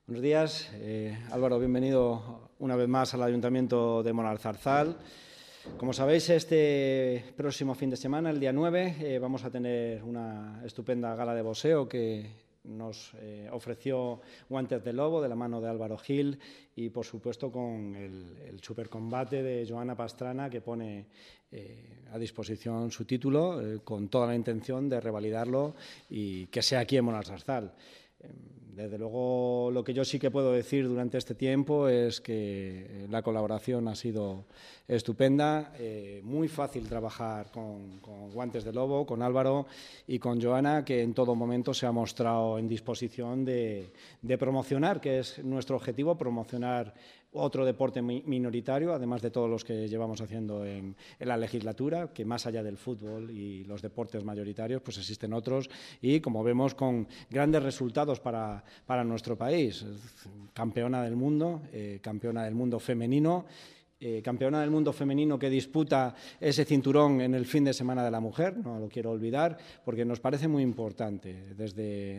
Buenos días. Álvaro, bienvenido una vez más al Ayuntamiento de Monalzarzal. Como sabéis, este próximo fin de semana, el día 9, vamos a tener una estupenda gala de boxeo que nos ofreció Guantes de Lobo de la mano de Álvaro Gil y, por supuesto, con el supercombate de Joana Pastrana, que pone a disposición su título con toda la intención de revalidarlo y que sea aquí en Monalzarzal. Desde luego, lo que yo sí que puedo decir durante este tiempo es que la colaboración ha sido estupenda, muy fácil trabajar con Guantes de Lobo, con Álvaro y con Joana, que en todo momento se ha mostrado en disposición de promocionar, que es nuestro objetivo, promocionar otro deporte minoritario, además de todos los que llevamos haciendo en la legislatura, que más allá del fútbol y los deportes mayoritarios, pues existen otros y, como vemos, con grandes resultados para nuestro país. Campeona del mundo femenino, campeona del mundo femenino que disputa ese cinturón en el fin de semana de la mujer, no lo quiero olvidar, porque nos parece muy importante. Desde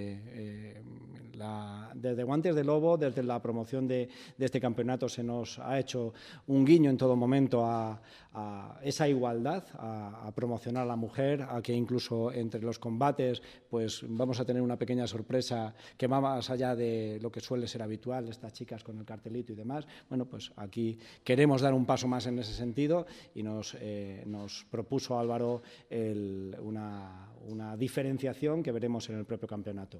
Guantes de Lobo, desde la promoción de este campeonato, se nos ha hecho un guiño en todo momento a esa igualdad, a promocionar a la mujer, a que incluso entre los combates pues vamos a tener una pequeña sorpresa que va más allá de lo que suele ser habitual, estas chicas con el cartelito y demás. Bueno, pues aquí queremos dar un paso más en ese sentido y nos propuso Álvaro una diferenciación que veremos en el propio campeonato.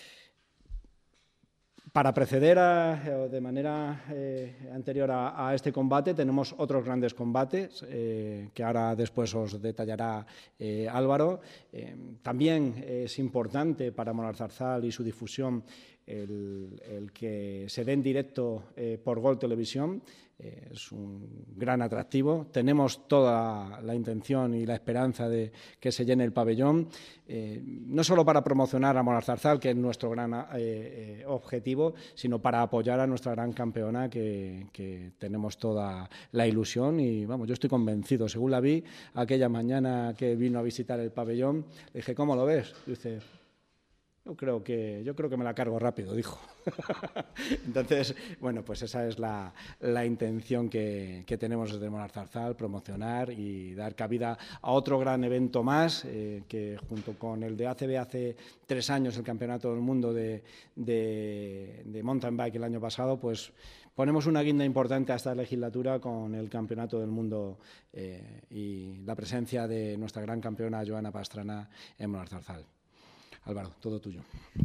Para preceder de manera anterior a este combate tenemos otros grandes combates que ahora después os detallará Álvaro. También es importante para Monalzarzal y su difusión el que se dé en directo por Gol Televisión. Es un gran atractivo. Tenemos toda la intención y la esperanza de que se llene el pabellón, no solo para promocionar a Monalzarzal, que es nuestro gran objetivo, sino para apoyar a nuestra gran campeona, que tenemos toda la ilusión y, vamos, yo estoy convencido. Según la vi aquella mañana que vino a visitar el pabellón, le dije, ¿cómo lo ves? Y dice, yo creo que me la cargo rápido, dijo. Entonces, bueno, pues esa es la intención que tenemos desde Monalzarzal, promocionar y dar cabida a otro gran evento más, que junto con el de ACB hace 3 años, el Campeonato del Mundo de Mountain Bike el año pasado, pues ponemos una guinda importante a esta legislatura con el Campeonato del Mundo y la presencia de nuestra gran campeona Joana Pastrana en Monalzarzal. Álvaro, todo tuyo.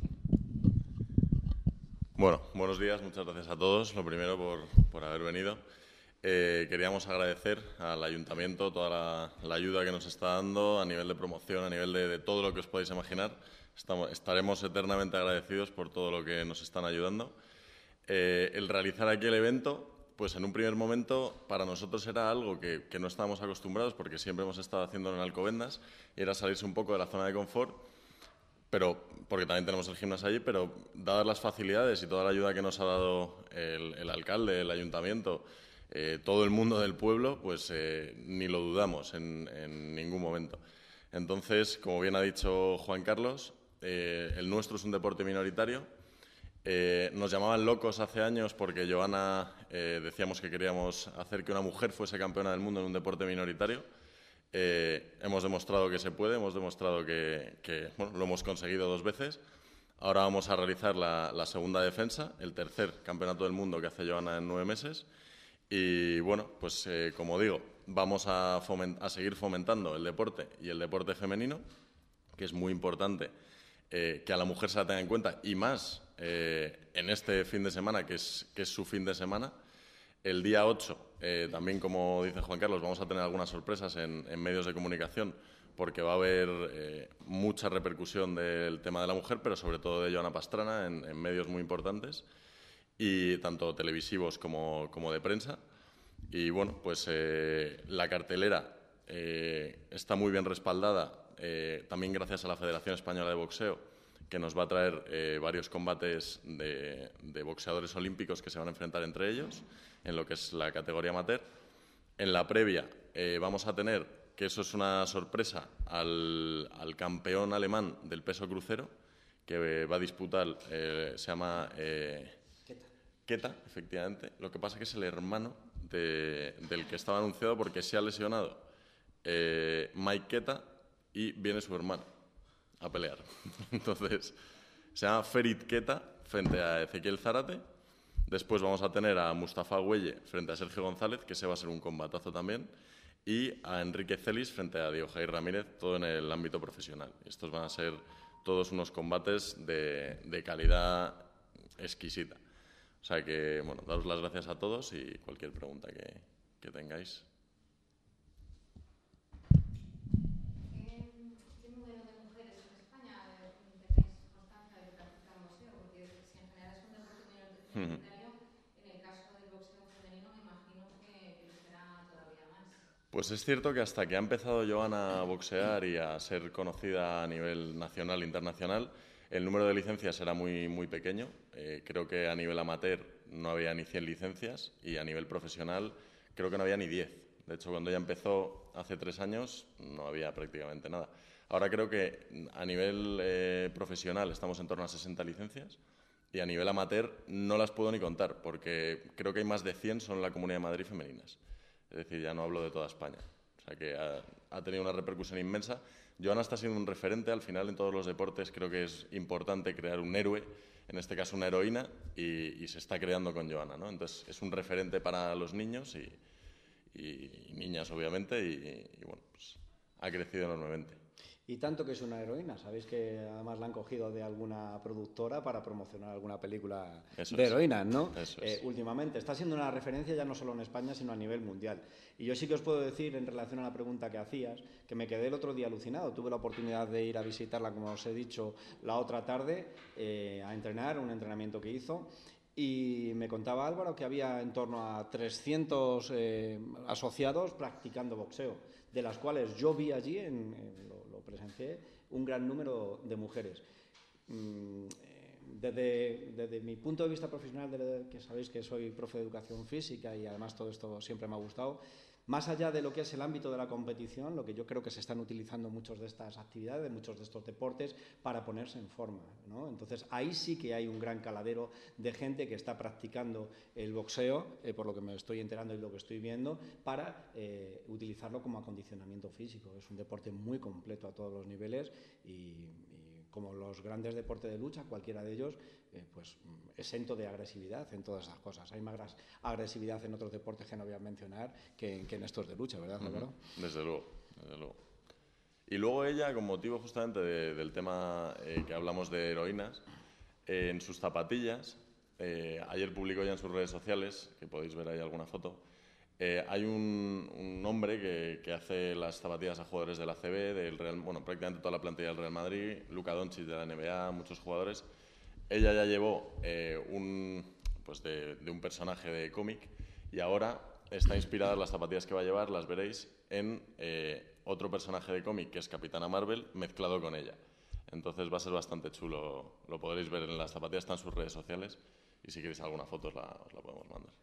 Bueno, buenos días, muchas gracias a todos. Lo primero por haber venido. Queríamos agradecer al Ayuntamiento toda la ayuda que nos está dando a nivel de promoción, a nivel de todo lo que os podéis imaginar. Estaremos eternamente agradecidos por todo lo que nos están ayudando. El realizar aquí el evento, pues en un primer momento para nosotros era algo que no estábamos acostumbrados, porque siempre hemos estado haciéndolo en Alcobendas, y era salirse un poco de la zona de confort, pero porque también tenemos el gimnasio allí, pero dadas las facilidades y toda la ayuda que nos ha dado el alcalde, el ayuntamiento, todo el mundo del pueblo, pues ni lo dudamos en ningún momento. Entonces, como bien ha dicho Juan Carlos, el nuestro es un deporte minoritario. Nos llamaban locos hace años porque Joana decíamos que queríamos hacer que una mujer fuese campeona del mundo en un deporte minoritario. Hemos demostrado que se puede, hemos demostrado que bueno, lo hemos conseguido 2 veces. Ahora vamos a realizar la segunda defensa, el tercer campeonato del mundo que hace Joana en 9 meses. Y bueno, pues como digo, vamos a seguir fomentando el deporte y el deporte femenino, que es muy importante que a la mujer se la tenga en cuenta, y más en este fin de semana, que es su fin de semana. El día 8, también, como dice Juan Carlos, vamos a tener algunas sorpresas en medios de comunicación, porque va a haber mucha repercusión del tema de la mujer, pero sobre todo de Joana Pastrana en medios muy importantes, y tanto televisivos como de prensa. Y bueno, pues la cartelera está muy bien respaldada, también gracias a la Federación Española de Boxeo, que nos va a traer varios combates de boxeadores olímpicos que se van a enfrentar entre ellos en lo que es la categoría amateur. En la previa vamos a tener, que eso es una sorpresa, al campeón alemán del peso crucero, que va a disputar, se llama Queta, efectivamente. Lo que pasa es que es el hermano del que estaba anunciado, porque se ha lesionado Mike Queta y viene su hermano a pelear. Entonces, se llama Ferit Queta frente a Ezequiel Zárate. Después vamos a tener a Mustafa Güelle frente a Sergio González, que ese va a ser un combatazo también. Y a Enrique Celis frente a Diego Jair Ramírez, todo en el ámbito profesional. Estos van a ser todos unos combates de calidad exquisita. O sea que, bueno, daros las gracias a todos y cualquier pregunta que tengáis. ¿Qué número de mujeres en España tenéis constancia de que practican boxeo? Porque si en general es un deporte minoritario, en el caso del boxeo femenino me imagino que será todavía más. Pues es cierto que hasta que ha empezado Joana a boxear y a ser conocida a nivel nacional e internacional, el número de licencias era muy, muy pequeño. Creo que a nivel amateur no había ni 100 licencias y a nivel profesional creo que no había ni 10. De hecho, cuando ella empezó hace 3 años no había prácticamente nada. Ahora creo que a nivel profesional estamos en torno a 60 licencias y a nivel amateur no las puedo ni contar, porque creo que hay más de 100 solo en la Comunidad de Madrid femeninas. Es decir, ya no hablo de toda España. O sea que ha tenido una repercusión inmensa. Joana está siendo un referente. Al final, en todos los deportes creo que es importante crear un héroe, en este caso una heroína, y se está creando con Joana, ¿no? Entonces, es un referente para los niños y niñas, obviamente, y bueno, pues ha crecido enormemente. Y tanto que es una heroína. Sabéis que además la han cogido de alguna productora para promocionar alguna película de heroínas, ¿no? Últimamente. Está siendo una referencia ya no solo en España, sino a nivel mundial. Y yo sí que os puedo decir, en relación a la pregunta que hacías, que me quedé el otro día alucinado. Tuve la oportunidad de ir a visitarla, como os he dicho, la otra tarde, a entrenar, un entrenamiento que hizo. Y me contaba Álvaro que había en torno a 300 asociados practicando boxeo, de las cuales yo vi allí, lo presencié, un gran número de mujeres. Desde mi punto de vista profesional, que sabéis que soy profe de educación física y además todo esto siempre me ha gustado, más allá de lo que es el ámbito de la competición, lo que yo creo que se están utilizando muchas de estas actividades, muchos de estos deportes, para ponerse en forma, ¿no? Entonces, ahí sí que hay un gran caladero de gente que está practicando el boxeo, por lo que me estoy enterando y lo que estoy viendo, para utilizarlo como acondicionamiento físico. Es un deporte muy completo a todos los niveles y como los grandes deportes de lucha, cualquiera de ellos, pues exento de agresividad en todas esas cosas. Hay más agresividad en otros deportes que no voy a mencionar que en estos de lucha, ¿verdad, Álvaro? Desde luego, desde luego. Y luego ella, con motivo justamente del tema que hablamos de heroínas, en sus zapatillas, ayer publicó ya en sus redes sociales, que podéis ver ahí alguna foto, hay un hombre que hace las zapatillas a jugadores del ACB, del Real, bueno, prácticamente toda la plantilla del Real Madrid, Luka Doncic de la NBA, muchos jugadores. Ella ya llevó pues de un personaje de cómic y ahora está inspirada en las zapatillas que va a llevar, las veréis, en otro personaje de cómic que es Capitana Marvel mezclado con ella. Entonces va a ser bastante chulo, lo podréis ver en las zapatillas, están en sus redes sociales y si queréis alguna foto os la podemos mandar.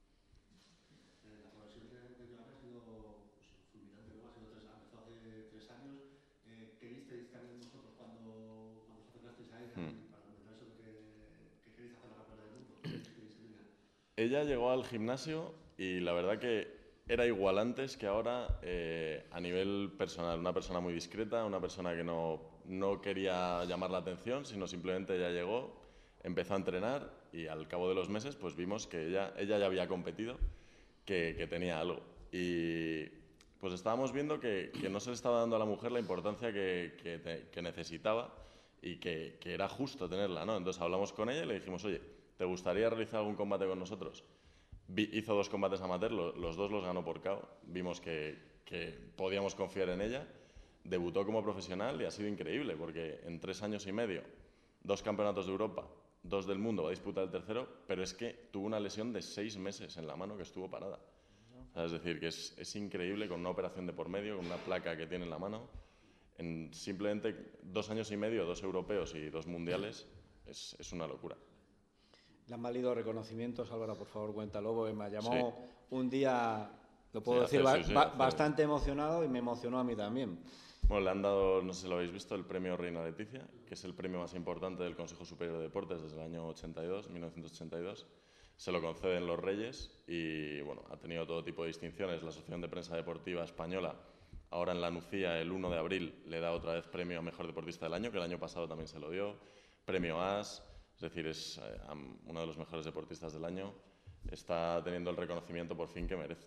Ella llegó al gimnasio y la verdad que era igual antes que ahora a nivel personal. Una persona muy discreta, una persona que no quería llamar la atención, sino simplemente ella llegó, empezó a entrenar y al cabo de los meses pues vimos que ella ya había competido, que tenía algo. Y pues estábamos viendo que no se le estaba dando a la mujer la importancia que necesitaba y que era justo tenerla, ¿no? Entonces hablamos con ella y le dijimos, oye, ¿te gustaría realizar algún combate con nosotros? Hizo 2 combates amateur, los 2 los ganó por KO. Vimos que podíamos confiar en ella. Debutó como profesional y ha sido increíble porque en 3 años y medio, 2 campeonatos de Europa, 2 del mundo, va a disputar el tercero, pero es que tuvo una lesión de 6 meses en la mano que estuvo parada. Es decir, que es increíble con una operación de por medio, con una placa que tiene en la mano. En simplemente 2 años y medio, 2 europeos y 2 mundiales, es una locura. Le han valido reconocimientos, Álvaro, por favor, cuéntalo, porque me llamó un día, lo puedo decir, bastante emocionado y me emocionó a mí también. Bueno, le han dado, no sé si lo habéis visto, el premio Reina Leticia, que es el premio más importante del Consejo Superior de Deportes desde el año 1982. Se lo conceden los Reyes y bueno, ha tenido todo tipo de distinciones. La Asociación de Prensa Deportiva Española, ahora en la Nucía, el 1 de abril, le da otra vez premio a Mejor Deportista del Año, que el año pasado también se lo dio. Premio AS, es decir, es uno de los mejores deportistas del año. Está teniendo el reconocimiento por fin que merece.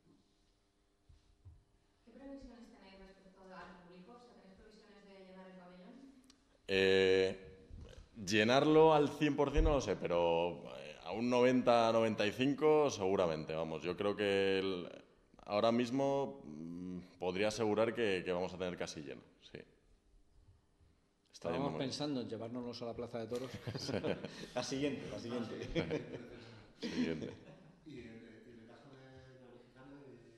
¿Qué previsiones tenéis respecto al público? O sea, ¿tenéis previsiones de llenar el pabellón? Llenarlo al 100% no lo sé, pero a un 90-95 seguramente, vamos. Yo creo que ahora mismo podría asegurar que vamos a tener casi lleno, sí. Estábamos pensando en llevárnoslos a la Plaza de Toros. La siguiente. Siguiente. Y en el caso de la mexicana,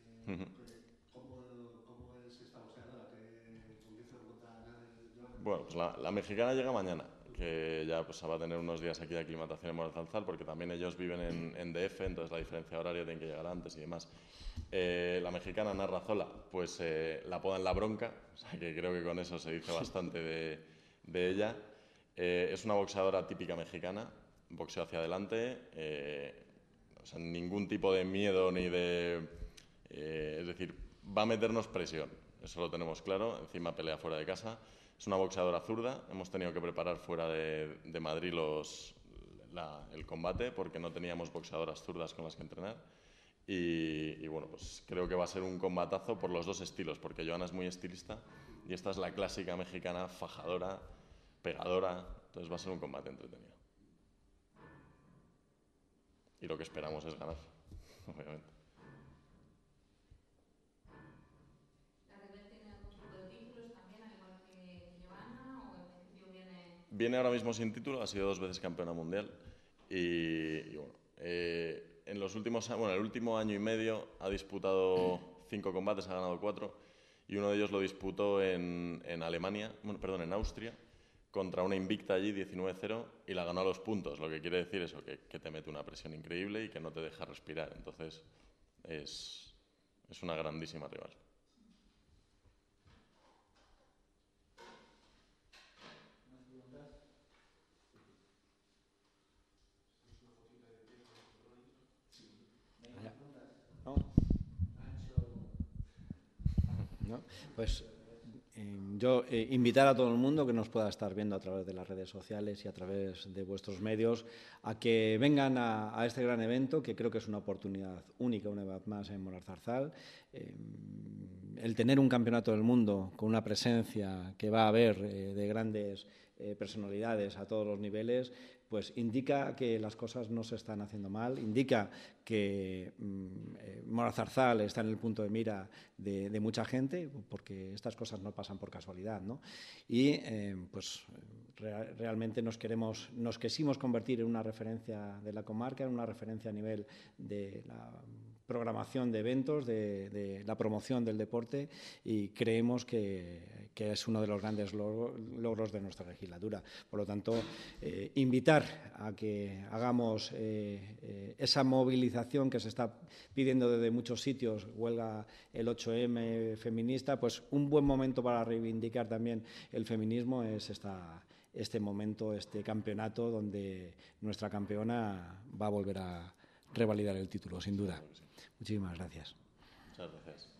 ¿cómo es esta boxeadora? ¿Que comienza contra Joana? Bueno, pues la mexicana llega mañana, que ya pues va a tener unos días aquí de aclimatación en Morazalzal, porque también ellos viven en DF, entonces la diferencia horaria tiene que llegar antes y demás. La mexicana Narrazola, pues la apodan La Bronca, o sea que creo que con eso se dice bastante de ella. Es una boxeadora típica mexicana, boxeo hacia adelante, o sea, ningún tipo de miedo ni de... es decir, va a meternos presión, eso lo tenemos claro, encima pelea fuera de casa. Es una boxeadora zurda, hemos tenido que preparar fuera de Madrid el combate porque no teníamos boxeadoras zurdas con las que entrenar. Y bueno, pues creo que va a ser un combatazo por los dos estilos, porque Joana es muy estilista y esta es la clásica mexicana fajadora, pegadora, entonces va a ser un combate entretenido. Y lo que esperamos es ganar, obviamente. ¿La Rebel tiene algún tipo de títulos también, al igual que Joana, o en principio viene...? Viene ahora mismo sin título, ha sido 2 veces campeona mundial y bueno, en los últimos, bueno, el último año y medio ha disputado 5 combates, ha ganado 4 y uno de ellos lo disputó en Alemania, bueno, perdón, en Austria, contra una invicta allí 19-0 y la ganó a los puntos, lo que quiere decir eso, que te mete una presión increíble y que no te deja respirar, entonces es una grandísima rival. ¿No? Pues yo invitar a todo el mundo que nos pueda estar viendo a través de las redes sociales y a través de vuestros medios a que vengan a este gran evento, que creo que es una oportunidad única una vez más en Morazalzal. El tener un campeonato del mundo con una presencia que va a haber de grandes personalidades a todos los niveles, pues indica que las cosas no se están haciendo mal, indica que Morazalzal está en el punto de mira de mucha gente, porque estas cosas no pasan por casualidad, ¿no? Y pues realmente nos quisimos convertir en una referencia de la comarca, en una referencia a nivel de la programación de eventos, de la promoción del deporte, y creemos que es uno de los grandes logros de nuestra legislatura. Por lo tanto, invitar a que hagamos esa movilización que se está pidiendo desde muchos sitios, huelga el 8M feminista, pues un buen momento para reivindicar también el feminismo es este momento, este campeonato donde nuestra campeona va a volver a revalidar el título, sin duda. Muchísimas gracias. Muchas gracias.